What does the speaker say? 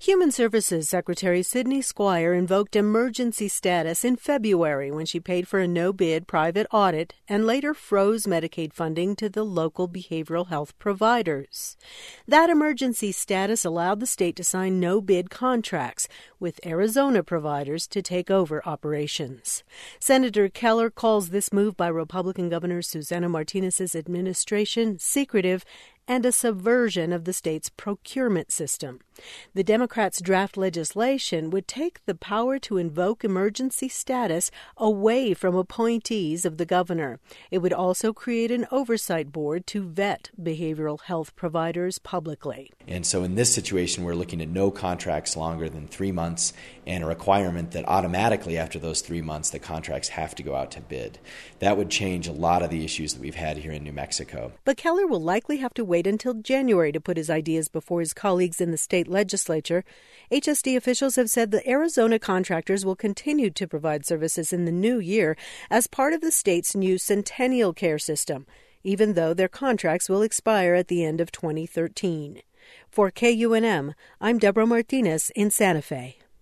Human Services Secretary Sydney Squire invoked emergency status in February when she paid for a no-bid private audit and later froze Medicaid funding to the local behavioral health providers. That emergency status allowed the state to sign no-bid contracts with Arizona providers to take over operations. Senator Keller calls this move by Republican Governor Susana Martinez's administration secretive and a subversion of the state's procurement system. The Democrats' draft legislation would take the power to invoke emergency status away from appointees of the governor. It would also create an oversight board to vet behavioral health providers publicly. And so in this situation, we're looking at no contracts longer than 3 months and a requirement that automatically after those 3 months, the contracts have to go out to bid. That would change a lot of the issues that we've had here in New Mexico. But Keller will likely have to wait until January to put his ideas before his colleagues in the state legislature. HSD officials have said the Arizona contractors will continue to provide services in the new year as part of the state's new Centennial Care system, even though their contracts will expire at the end of 2013. For KUNM, I'm Deborah Martinez in Santa Fe.